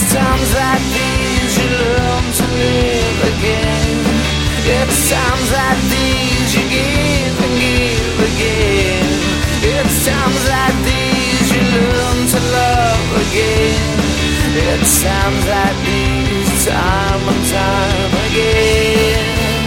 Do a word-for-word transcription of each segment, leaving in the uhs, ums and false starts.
times like these you learn to live again. It's times like these you give and give again. It's times like these you learn to love again. It's times like these, time and time again.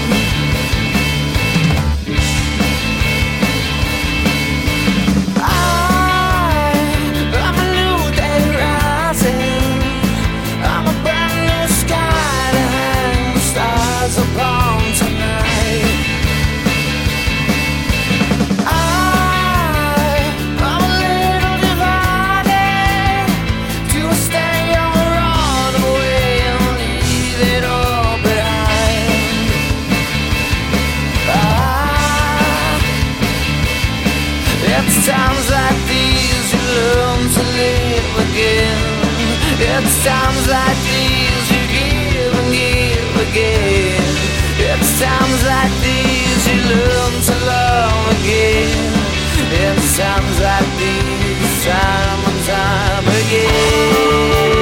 It's times like these you learn to live again. It's times like these you give and give again. It's times like these you learn to love again. It's times like these, time and time again.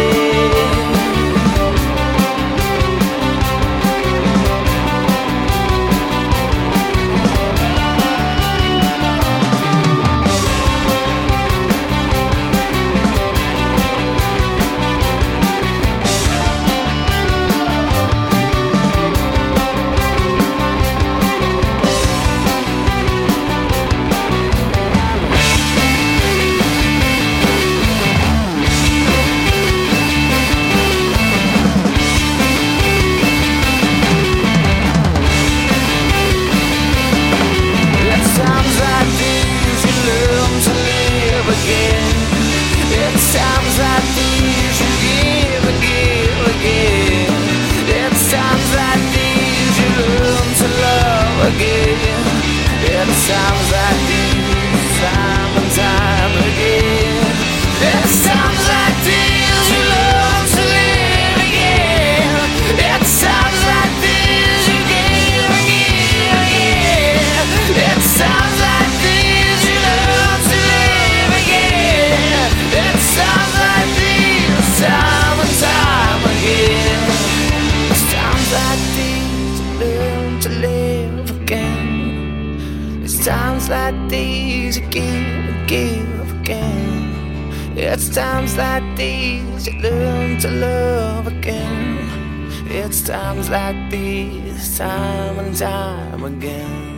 It's times like these you give and give again. It's times like these you learn to love again. It's times like these, time and time again. It's times like these you learn to live again. It's times like these you give and give again. It's times like these you learn to live again. It's times like these, time and time again. It's times like these you learn to live again. It's times like these you give and give again. It's times like these you learn to love again. It's times like these, time and time again.